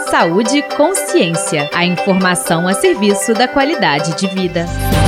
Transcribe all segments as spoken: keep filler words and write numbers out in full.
Saúde e consciência. A informação a serviço da qualidade de vida.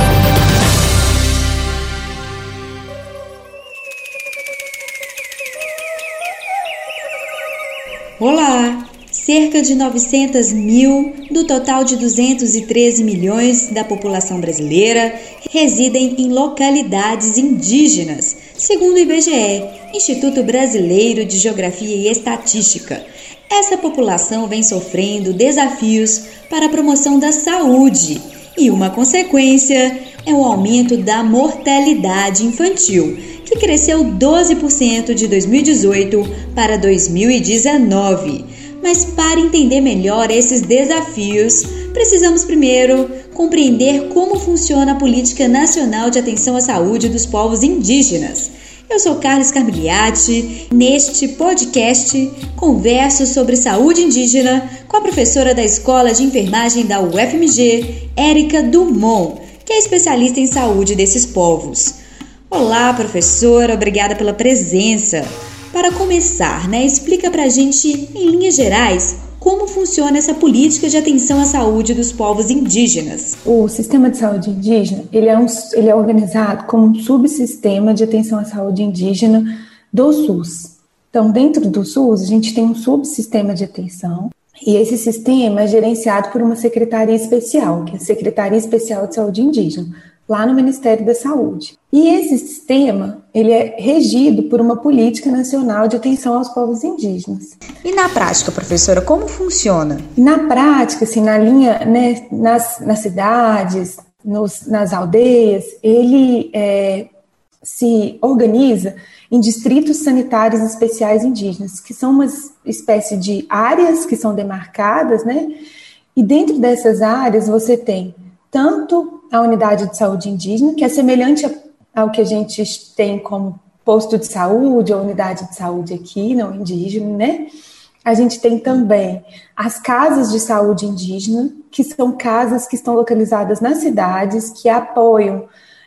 Olá! Cerca de novecentos mil do total de duzentos e treze milhões da população brasileira residem em localidades indígenas, segundo o I B G E, Instituto Brasileiro de Geografia e Estatística. Essa população vem sofrendo desafios para a promoção da saúde e uma consequência é o aumento da mortalidade infantil, que cresceu doze por cento de dois mil e dezoito para dois mil e dezenove. Mas para entender melhor esses desafios, precisamos primeiro compreender como funciona a Política Nacional de Atenção à Saúde dos Povos Indígenas. Eu sou Carlos Carmigliati. Neste podcast, converso sobre saúde indígena com a professora da Escola de Enfermagem da U F M G, Érica Dumont, que é especialista em saúde desses povos. Olá, professora, obrigada pela presença. Para começar, né, explica pra gente, em linhas gerais, como funciona essa política de atenção à saúde dos povos indígenas. O sistema de saúde indígena, ele é, um, ele é organizado como um subsistema de atenção à saúde indígena do SUS. Então, dentro do SUS, a gente tem um subsistema de atenção e esse sistema é gerenciado por uma secretaria especial, que é a Secretaria Especial de Saúde Indígena, lá no Ministério da Saúde. E esse sistema, ele é regido por uma política nacional de atenção aos povos indígenas. E na prática, professora, como funciona? Na prática, assim, na linha, né, nas, nas cidades, nos, nas aldeias, ele é, se organiza em distritos sanitários especiais indígenas, que são uma espécie de áreas que são demarcadas, né? E dentro dessas áreas você tem tanto a unidade de saúde indígena, que é semelhante ao que a gente tem como posto de saúde ou unidade de saúde aqui, não indígena, né? A gente tem também as casas de saúde indígena, que são casas que estão localizadas nas cidades, que apoiam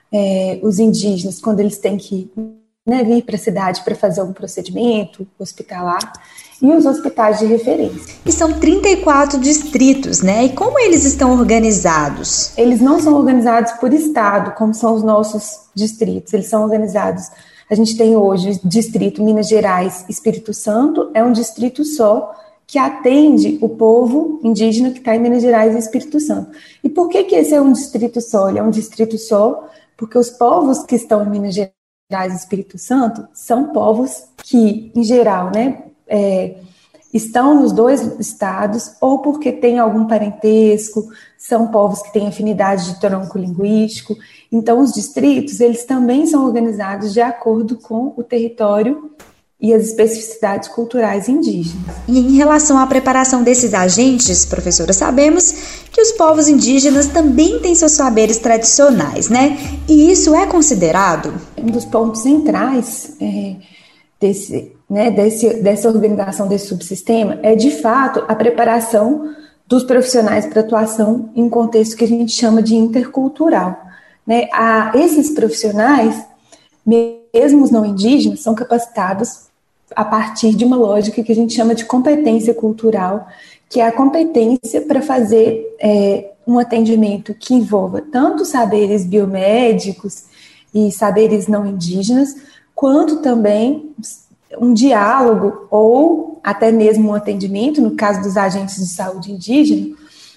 é, os indígenas quando eles têm que, né, vir para a cidade para fazer um procedimento hospitalar, e os hospitais de referência. E são trinta e quatro distritos, né? E como eles estão organizados? Eles não são organizados por estado, como são os nossos distritos. Eles são organizados... A gente tem hoje o distrito Minas Gerais, Espírito Santo, é um distrito só que atende o povo indígena que está em Minas Gerais e Espírito Santo. E por que que esse é um distrito só? Ele é um distrito só porque os povos que estão em Minas Gerais e Espírito Santo são povos que, em geral, né, É, estão nos dois estados, ou porque têm algum parentesco, são povos que têm afinidade de tronco linguístico. Então, os distritos, eles também são organizados de acordo com o território e as especificidades culturais indígenas. E em relação à preparação desses agentes, professora, sabemos que os povos indígenas também têm seus saberes tradicionais, né? E isso é considerado? Um dos pontos centrais é, desse... Né, desse, dessa organização desse subsistema é, de fato, a preparação dos profissionais para atuação em um contexto que a gente chama de intercultural. Né? A, esses profissionais, mesmo os não indígenas, são capacitados a partir de uma lógica que a gente chama de competência cultural, que é a competência para fazer é, um atendimento que envolva tanto saberes biomédicos e saberes não indígenas, quanto também um diálogo ou até mesmo um atendimento, no caso dos agentes de saúde indígena,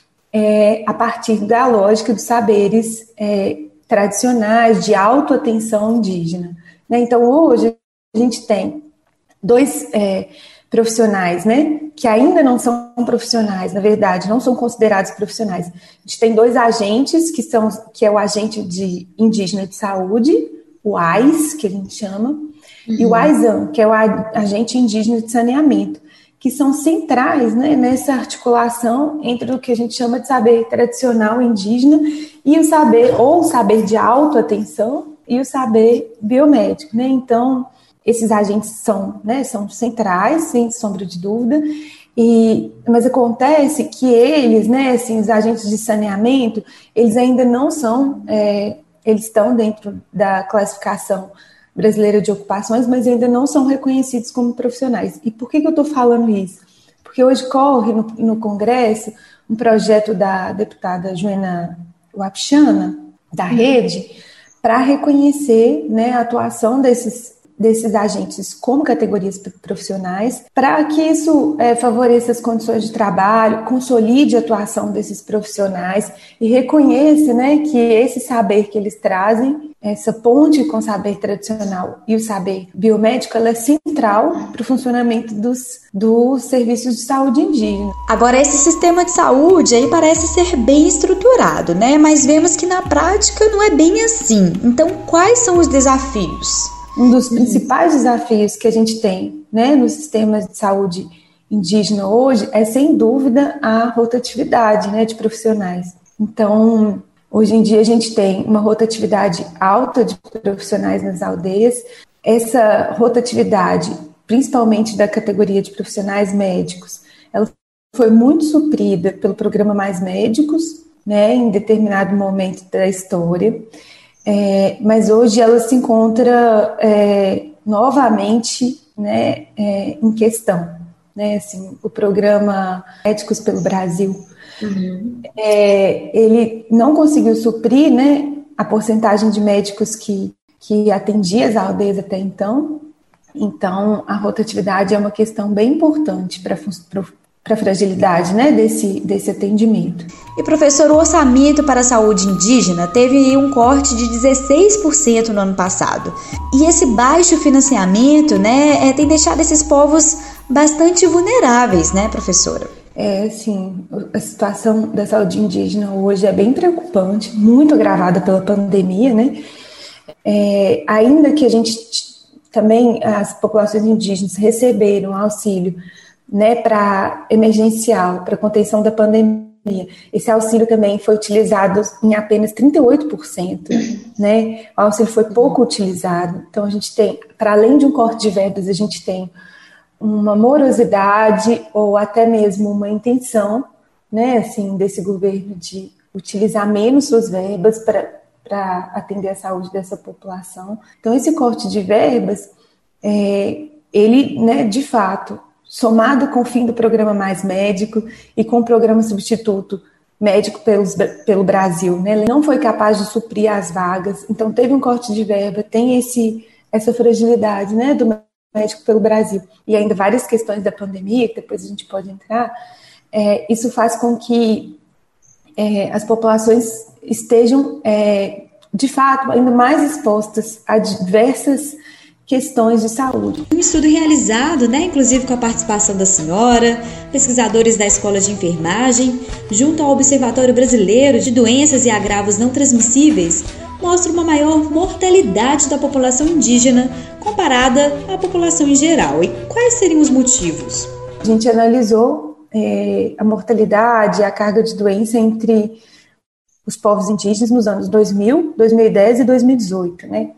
é, a partir da lógica dos saberes é, tradicionais de autoatenção indígena. Né? Então, hoje, a gente tem dois é, profissionais, né, que ainda não são profissionais, na verdade, não são considerados profissionais. A gente tem dois agentes, que, são, que é o agente de indígena de saúde, o A I S, que a gente chama, Uhum. e o AISAN, que é o agente indígena de saneamento, que são centrais, né, nessa articulação entre o que a gente chama de saber tradicional indígena e o saber, ou o saber de autoatenção e o saber biomédico. Né? Então, esses agentes são, né, são centrais, sem sombra de dúvida, e, mas acontece que eles, né, assim, os agentes de saneamento, eles ainda não são, é, eles estão dentro da classificação brasileira de ocupações, mas ainda não são reconhecidos como profissionais. E por que que eu estou falando isso? Porque hoje corre no, no Congresso um projeto da deputada Joana Wapichana, da Rede, para reconhecer, né, a atuação desses desses agentes como categorias profissionais, para que isso é, favoreça as condições de trabalho, consolide a atuação desses profissionais e reconheça, né, que esse saber que eles trazem, essa ponte com o saber tradicional e o saber biomédico, ela é central para o funcionamento dos, dos serviços de saúde indígena. Agora, esse sistema de saúde aí parece ser bem estruturado, né? Mas vemos que na prática não é bem assim. Então, quais são os desafios? Um dos principais desafios que a gente tem, né, no sistema de saúde indígena hoje é, sem dúvida, a rotatividade, né, de profissionais. Então, hoje em dia a gente tem uma rotatividade alta de profissionais nas aldeias. Essa rotatividade, principalmente da categoria de profissionais médicos, ela foi muito suprida pelo programa Mais Médicos, né, em determinado momento da história. É, mas hoje ela se encontra é, novamente, né, é, em questão, né, assim, o programa Médicos pelo Brasil, uhum. é, ele não conseguiu suprir, né, a porcentagem de médicos que, que atendia as aldeias até então. Então a rotatividade é uma questão bem importante para para a fragilidade, né, desse, desse atendimento. E, professor, o orçamento para a saúde indígena teve um corte de dezesseis por cento no ano passado. E esse baixo financiamento, né, é, tem deixado esses povos bastante vulneráveis, né, professora? É, sim, a situação da saúde indígena hoje é bem preocupante, muito agravada pela pandemia, né? É, ainda que a gente também, as populações indígenas receberam auxílio, né, para emergencial, para contenção da pandemia. Esse auxílio também foi utilizado em apenas trinta e oito por cento, né? O auxílio foi pouco utilizado. Então a gente tem, para além de um corte de verbas, a gente tem uma morosidade ou até mesmo uma intenção, né, assim, desse governo de utilizar menos suas verbas para para atender a saúde dessa população. Então esse corte de verbas, é, ele, né, de fato, somado com o fim do programa Mais Médico e com o programa substituto Médico pelos, pelo Brasil, né? Ele não foi capaz de suprir as vagas, então teve um corte de verba, tem esse, essa fragilidade, né, do Médico pelo Brasil. E ainda várias questões da pandemia, que depois a gente pode entrar, é, isso faz com que é, as populações estejam, é, de fato, ainda mais expostas a diversas questões de saúde. Um estudo realizado, né, inclusive com a participação da senhora, pesquisadores da Escola de Enfermagem, junto ao Observatório Brasileiro de Doenças e Agravos Não Transmissíveis, mostra uma maior mortalidade da população indígena comparada à população em geral. E quais seriam os motivos? A gente analisou é, a mortalidade, a carga de doença entre os povos indígenas nos anos dois mil, dois mil e dez e dois mil e dezoito, né?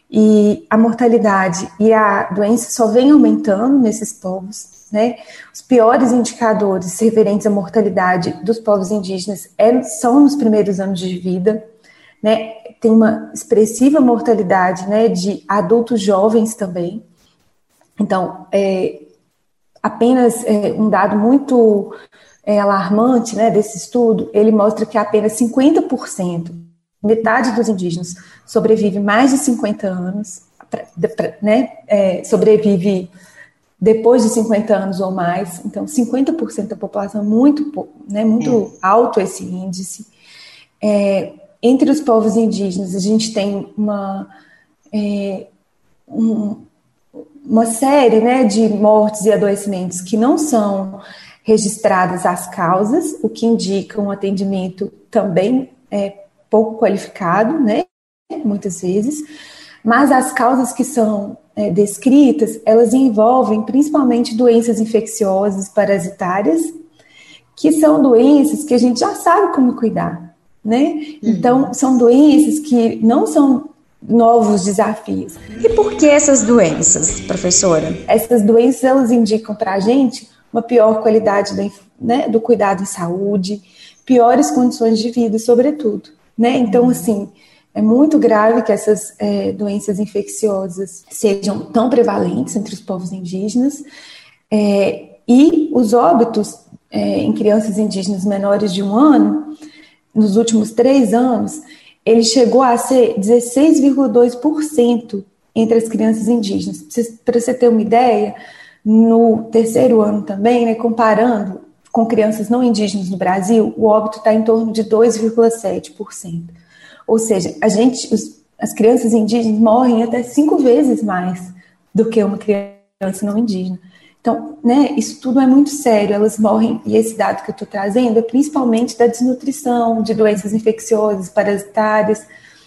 E a mortalidade e a doença só vem aumentando nesses povos, né? Os piores indicadores referentes à mortalidade dos povos indígenas é, são nos primeiros anos de vida, né? Tem uma expressiva mortalidade, né, de adultos jovens também. Então, é, apenas é, um dado muito é, alarmante, né, desse estudo, ele mostra que apenas cinquenta por cento, metade dos indígenas sobrevive mais de cinquenta anos, né, é, sobrevive depois de cinquenta anos ou mais. Então, cinquenta por cento da população, muito, né, muito é. alto esse índice. É, entre os povos indígenas, a gente tem uma, é, um, uma série, né, de mortes e adoecimentos que não são registradas as causas, o que indica um atendimento também é, pouco qualificado, né, muitas vezes, mas as causas que são é, descritas, elas envolvem principalmente doenças infecciosas parasitárias, que são doenças que a gente já sabe como cuidar, né? Uhum. Então, são doenças que não são novos desafios. E por que essas doenças, professora? Essas doenças, elas indicam para a gente uma pior qualidade do, né, do cuidado em saúde, piores condições de vida, sobretudo, né? Então, uhum. assim, é muito grave que essas é, doenças infecciosas sejam tão prevalentes entre os povos indígenas, é, E os óbitos é, em crianças indígenas menores de um ano, nos últimos três anos, ele chegou a ser dezesseis vírgula dois por cento entre as crianças indígenas. Para você ter uma ideia, no terceiro ano também, né, comparando com crianças não indígenas no Brasil, o óbito está em torno de dois vírgula sete por cento. Ou seja, a gente, os, as crianças indígenas morrem até cinco vezes mais do que uma criança não indígena. Então, né, isso tudo é muito sério, elas morrem, e esse dado que eu estou trazendo é principalmente da desnutrição, de doenças infecciosas, parasitárias,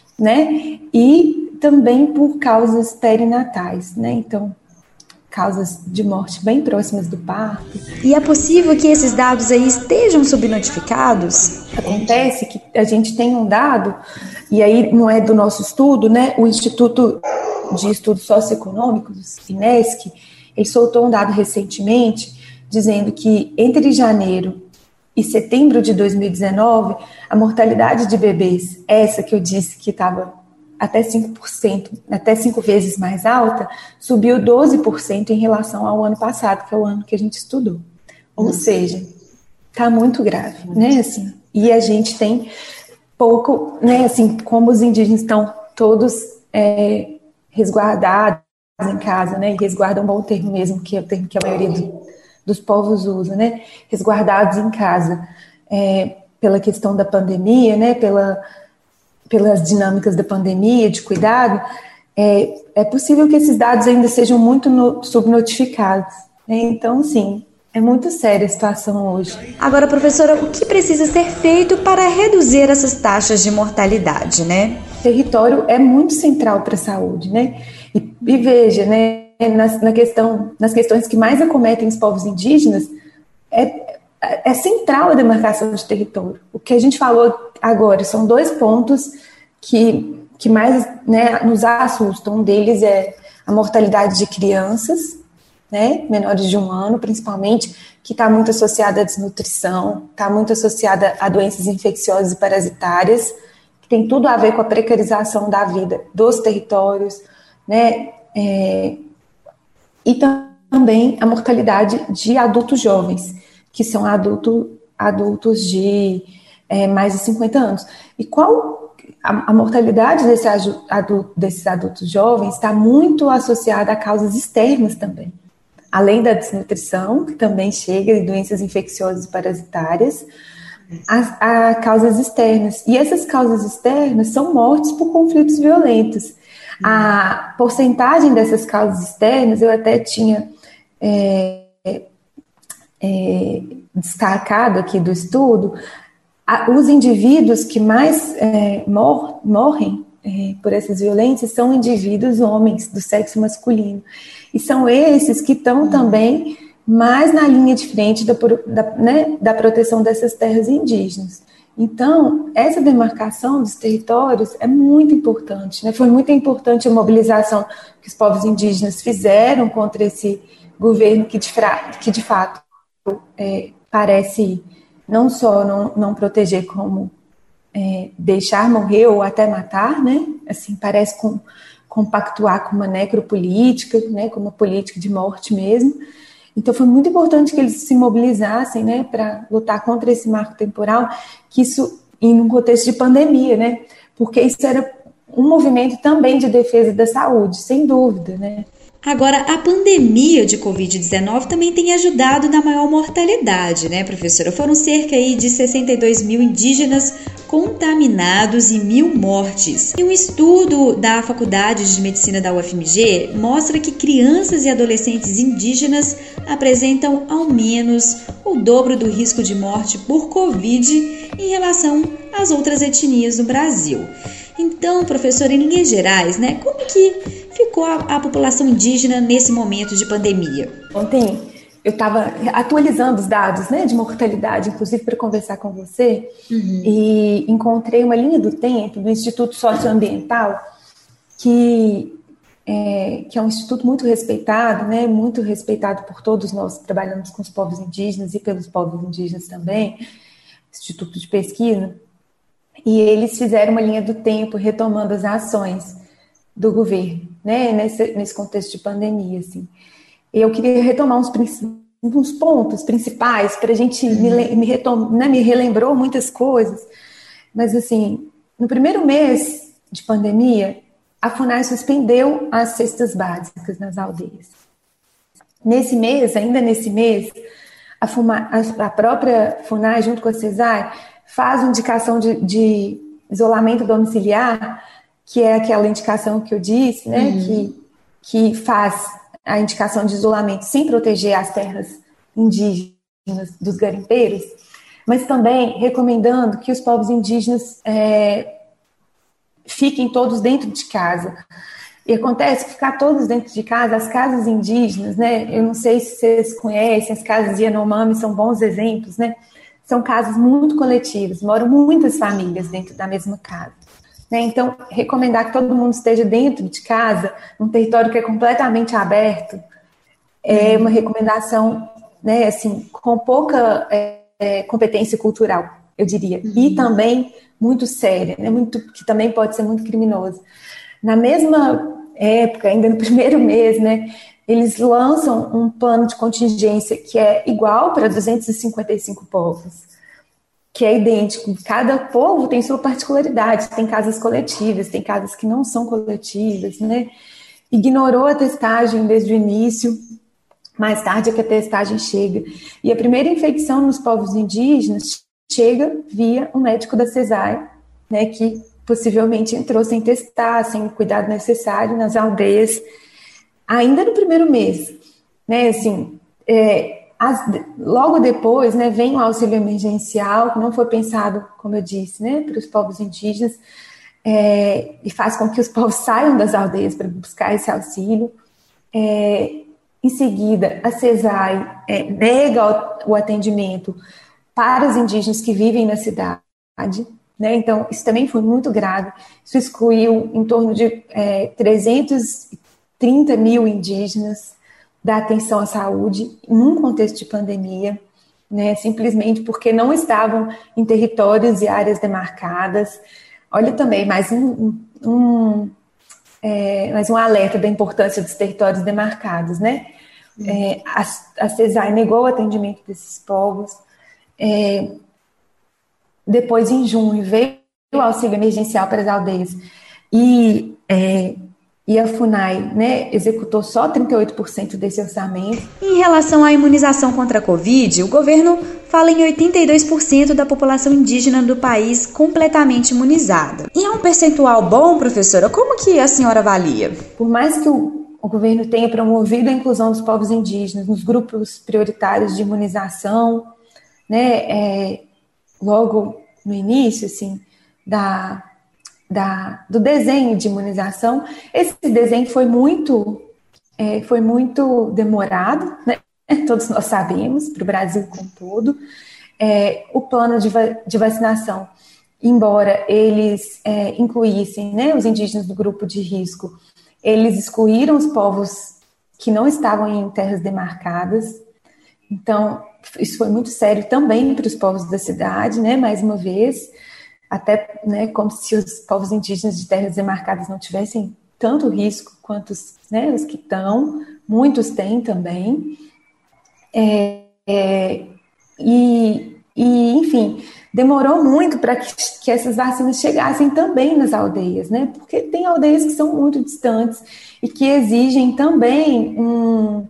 né, e também por causas perinatais, né, então, causas de morte bem próximas do parto. E é possível que esses dados aí estejam subnotificados? Acontece que a gente tem um dado, e aí não é do nosso estudo, né, o Instituto de Estudos Socioeconômicos, INESC, ele soltou um dado recentemente dizendo que entre janeiro e setembro de dois mil e dezenove, a mortalidade de bebês, essa que eu disse que estava até cinco por cento, até cinco vezes mais alta, subiu doze por cento em relação ao ano passado, que é o ano que a gente estudou. Ou Nossa. seja, está muito grave, né? Assim, e a gente tem pouco, né? Assim, como os indígenas estão todos é, resguardados em casa, né, e resguarda é um bom termo mesmo, que é o termo que a maioria do, dos povos usa, né, resguardados em casa, é, pela questão da pandemia, né, pela, pelas dinâmicas da pandemia, de cuidado, é, é possível que esses dados ainda sejam muito no, subnotificados, né, então, sim, é muito séria a situação hoje. Agora, professora, o que precisa ser feito para reduzir essas taxas de mortalidade, né? O território é muito central para a saúde, né? E, e veja, né, nas, na questão, nas questões que mais acometem os povos indígenas, é, é central a demarcação de território. O que a gente falou agora são dois pontos que, que mais, né, nos assustam. Um deles é a mortalidade de crianças, né, menores de um ano, principalmente, que está muito associada à desnutrição, está muito associada a doenças infecciosas e parasitárias, que tem tudo a ver com a precarização da vida dos territórios, né, é, e também a mortalidade de adultos jovens, que são adulto, adultos de é, mais de cinquenta anos. E qual a, a mortalidade desse adulto, desses adultos jovens está muito associada a causas externas também. Além da desnutrição, que também chega, e doenças infecciosas e parasitárias, a, a causas externas. E essas causas externas são mortes por conflitos violentos. A porcentagem dessas causas externas, eu até tinha é, é, destacado aqui do estudo, a, os indivíduos que mais é, mor, morrem é, por essas violências são indivíduos homens do sexo masculino. E são esses que estão também mais na linha de frente da, da, né, da proteção dessas terras indígenas. Então, essa demarcação dos territórios é muito importante, né? Foi muito importante a mobilização que os povos indígenas fizeram contra esse governo que, de, que de fato, é, parece não só não, não proteger, como é, deixar morrer ou até matar, né? Assim, parece com... compactuar com uma necropolítica, né, com uma política de morte mesmo. Então foi muito importante que eles se mobilizassem, né, para lutar contra esse marco temporal, que isso em um contexto de pandemia, né, porque isso era um movimento também de defesa da saúde, sem dúvida, né. Agora, a pandemia de covid dezenove também tem ajudado na maior mortalidade, né, professora? Foram cerca aí de sessenta e dois mil indígenas contaminados e mil mortes. E um estudo da Faculdade de Medicina da U F M G mostra que crianças e adolescentes indígenas apresentam ao menos o dobro do risco de morte por Covid em relação às outras etnias no Brasil. Então, professora, em linhas gerais, né, como que ficou a, a população indígena nesse momento de pandemia? Ontem eu estava atualizando os dados, né, de mortalidade, inclusive para conversar com você, uhum. E encontrei uma linha do tempo do Instituto Socioambiental, que é, que é um instituto muito respeitado, né, muito respeitado por todos nós que trabalhamos com os povos indígenas e pelos povos indígenas também, Instituto de Pesquisa. E eles fizeram uma linha do tempo retomando as ações do governo, né, nesse, nesse contexto de pandemia, assim. Eu queria retomar uns, uns pontos principais para a gente uhum. me, me, retom, né, me relembrou muitas coisas. Mas, assim, no primeiro mês de pandemia, a FUNAI suspendeu as cestas básicas nas aldeias. Nesse mês, ainda nesse mês, a, Fuma, a própria FUNAI, junto com a CESAI, faz indicação de, de isolamento domiciliar, que é aquela indicação que eu disse, né, uhum. que, que faz a indicação de isolamento sem proteger as terras indígenas dos garimpeiros, mas também recomendando que os povos indígenas é, fiquem todos dentro de casa. E acontece que ficar todos dentro de casa, as casas indígenas, né, eu não sei se vocês conhecem, as casas de Yanomami são bons exemplos, né, são casas muito coletivas, moram muitas famílias dentro da mesma casa. Né, então, recomendar que todo mundo esteja dentro de casa, num território que é completamente aberto, é uma recomendação, né, assim, com pouca é, é, competência cultural, eu diria, uhum. e também muito séria, né, muito, que também pode ser muito criminosa. Na mesma época, ainda no primeiro mês, né, eles lançam um plano de contingência que é igual para duzentos e cinquenta e cinco povos, que é idêntico. Cada povo tem sua particularidade, tem casas coletivas, tem casas que não são coletivas, né? Ignorou a testagem desde o início, mais tarde é que a testagem chega. E a primeira infecção nos povos indígenas chega via um médico da CESAI, né, que possivelmente entrou sem testar, sem o cuidado necessário nas aldeias, ainda no primeiro mês, né, assim, é, as, logo depois, né, vem o auxílio emergencial, que não foi pensado, como eu disse, né, para os povos indígenas, é, e faz com que os povos saiam das aldeias para buscar esse auxílio. É, em seguida, a CESAI é, nega o, o atendimento para os indígenas que vivem na cidade, né? Então, isso também foi muito grave. Isso excluiu em torno de é, trezentos e trinta mil indígenas da atenção à saúde num contexto de pandemia, né? Simplesmente porque não estavam em territórios e áreas demarcadas. Olha também, mais um, um, é, mais um alerta da importância dos territórios demarcados, né? Uhum. É, a, a CESAI negou o atendimento desses povos. É, Depois, em junho, veio o auxílio emergencial para as aldeias e, é, e a FUNAI, né, executou só trinta e oito por cento desse orçamento. Em relação à imunização contra a Covid, o governo fala em oitenta e dois por cento da população indígena do país completamente imunizada. E é um percentual bom, professora? Como que a senhora avalia? Por mais que o, o governo tenha promovido a inclusão dos povos indígenas nos grupos prioritários de imunização, né, é, logo no início, assim, da, da, do desenho de imunização, esse desenho foi muito, é, foi muito demorado, né? Todos nós sabemos, para o Brasil como todo. É, o plano de, va- de vacinação, embora eles é, incluíssem, né, os indígenas do grupo de risco, eles excluíram os povos que não estavam em terras demarcadas. Então, isso foi muito sério também para os povos da cidade, né, mais uma vez, até, né, como se os povos indígenas de terras demarcadas não tivessem tanto risco quanto os, né, os que estão, muitos têm também, é, é, e, e, enfim, demorou muito para que, que essas vacinas chegassem também nas aldeias, né, porque tem aldeias que são muito distantes e que exigem também um...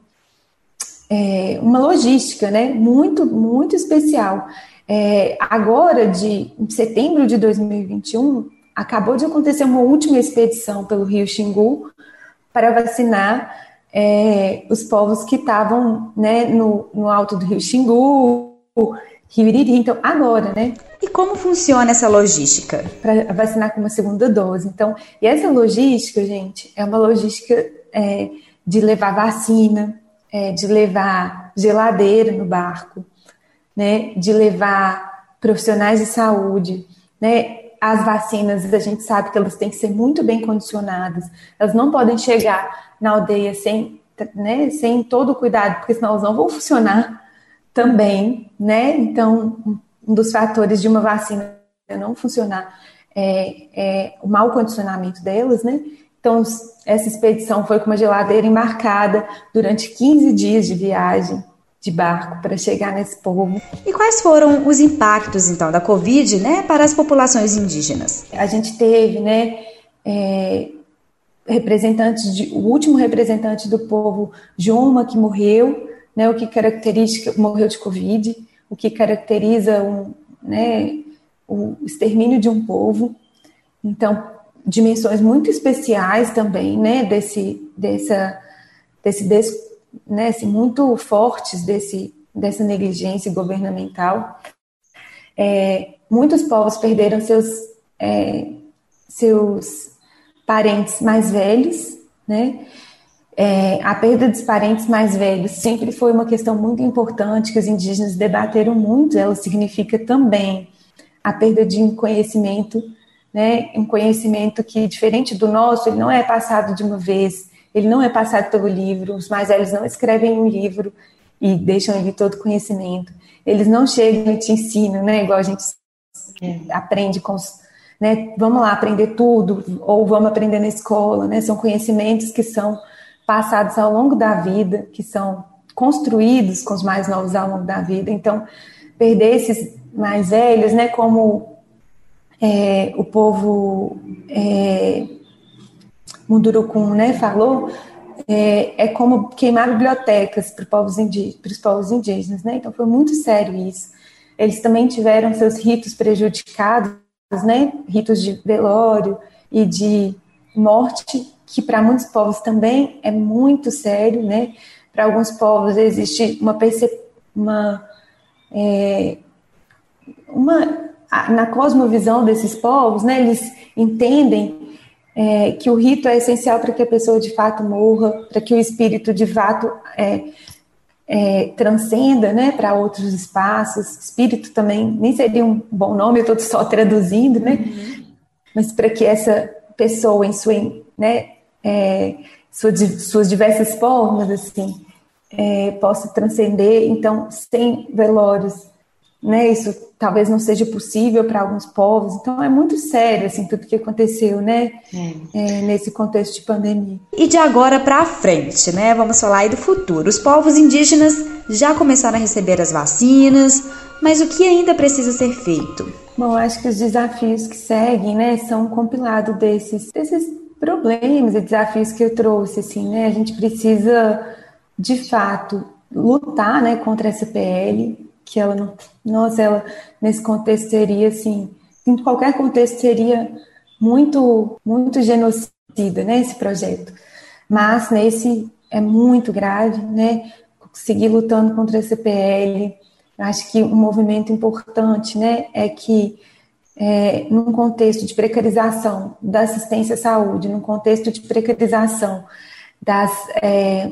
É uma logística, né, muito, muito especial. É, agora, de em setembro de dois mil e vinte e um, acabou de acontecer uma última expedição pelo Rio Xingu para vacinar é, os povos que estavam, né, no, no alto do Rio Xingu, Rio Iriri. Então, agora, né? E como funciona essa logística? Para vacinar com uma segunda dose. Então, e essa logística, gente, é uma logística é, de levar vacina, É, de levar geladeira no barco, né, de levar profissionais de saúde, né, as vacinas, a gente sabe que elas têm que ser muito bem condicionadas, elas não podem chegar na aldeia sem, né, sem todo o cuidado, porque senão elas não vão funcionar também, né, então um dos fatores de uma vacina não funcionar é, é o mau condicionamento delas, né. Então, essa expedição foi com uma geladeira embarcada durante quinze dias de viagem, de barco para chegar nesse povo. E quais foram os impactos, então, da Covid, né, para as populações indígenas? A gente teve, né, é, representantes de, o último representante do povo Joma, que morreu, né, o que caracteriza, morreu de Covid, o que caracteriza um, né, o extermínio de um povo. Então, dimensões muito especiais também, né, desse, dessa, desse, desse né, assim, muito fortes desse, dessa negligência governamental. É, muitos povos perderam seus, é, seus parentes mais velhos, né? É, a perda dos parentes mais velhos sempre foi uma questão muito importante que os indígenas debateram muito. Ela significa também a perda de um conhecimento, né? Um conhecimento que, diferente do nosso, ele não é passado de uma vez. Ele não é passado pelo livro, os mais velhos não escrevem um livro e deixam ali todo o conhecimento. Eles não chegam e te ensinam, né? Igual a gente é. aprende com os, né? Vamos lá aprender tudo, ou vamos aprender na escola, né? São conhecimentos que são passados ao longo da vida, que são construídos com os mais novos ao longo da vida. Então, perder esses mais velhos, né? Como é, o povo... É, Mundurucum, né, falou, é, é como queimar bibliotecas para os povos indígenas, para os povos indígenas, né? Então foi muito sério isso. Eles também tiveram seus ritos prejudicados, né? Ritos de velório e de morte, que para muitos povos também é muito sério, né? Para alguns povos existe uma percep... uma, é, uma na cosmovisão desses povos, né? Eles entendem É, que o rito é essencial para que a pessoa de fato morra, para que o espírito de fato é, é, transcenda, né, para outros espaços. Espírito também nem seria um bom nome, eu estou só traduzindo, né? Uhum. Mas para que essa pessoa em sua, né, é, sua, suas diversas formas assim, é, possa transcender. Então, sem velórios, né, isso talvez não seja possível para alguns povos. Então é muito sério assim, tudo que aconteceu, né, é. É, nesse contexto de pandemia. E de agora para frente, né, vamos falar aí do futuro. Os povos indígenas já começaram a receber as vacinas, mas o que ainda precisa ser feito? Bom, acho que os desafios que seguem, né, são um compilado desses, desses problemas e desafios que eu trouxe, assim, né. A gente precisa de fato lutar, né, contra essa P L, que ela não, nossa, ela nesse contexto seria assim, em qualquer contexto seria muito, muito genocida, né, esse projeto, mas nesse é muito grave, né, seguir lutando contra essa P L. Acho que um movimento importante, né, é que é, num contexto de precarização da assistência à saúde, num contexto de precarização das, é,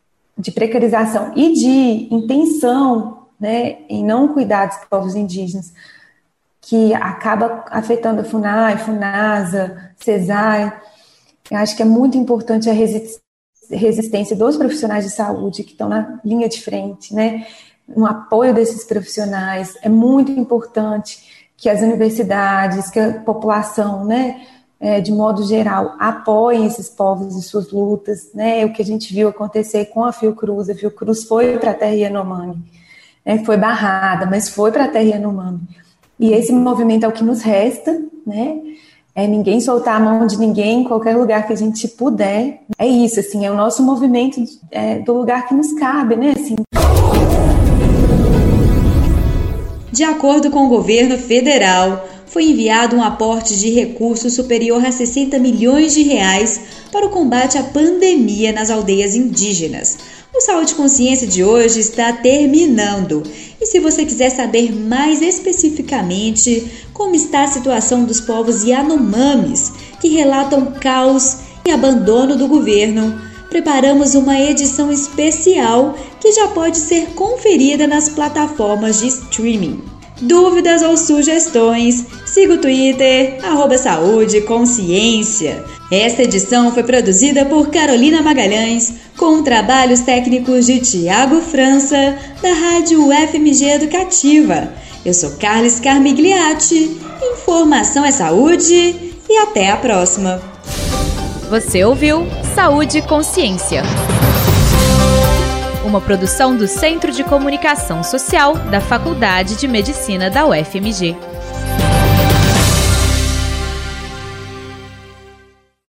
de precarização e de intenção, né, em não cuidar dos povos indígenas, que acaba afetando a FUNAI, FUNASA, CESAI. Eu acho que é muito importante a resistência dos profissionais de saúde que estão na linha de frente, né, um apoio desses profissionais. É muito importante que as universidades, que a população, né, é, de modo geral, apoiem esses povos e suas lutas, né, o que a gente viu acontecer com a Fiocruz. A Fiocruz foi para a terra Yanomami, né, foi barrada, mas foi para a terra Yanomami. E esse movimento é o que nos resta, né, é ninguém soltar a mão de ninguém em qualquer lugar que a gente puder. É isso, assim, é o nosso movimento é, do lugar que nos cabe, né, assim. De acordo com o governo federal, foi enviado um aporte de recursos superior a sessenta milhões de reais para o combate à pandemia nas aldeias indígenas. O Saúde e Consciência de hoje está terminando. E se você quiser saber mais especificamente como está a situação dos povos Yanomamis, que relatam caos e abandono do governo, preparamos uma edição especial que já pode ser conferida nas plataformas de streaming. Dúvidas ou sugestões? Siga o Twitter, arroba Saúde e Consciência. Esta edição foi produzida por Carolina Magalhães, com trabalhos técnicos de Tiago França, da Rádio F M G Educativa. Eu sou Carles Carmigliati, informação é saúde e até a próxima. Você ouviu Saúde e Consciência, uma produção do Centro de Comunicação Social da Faculdade de Medicina da U F M G.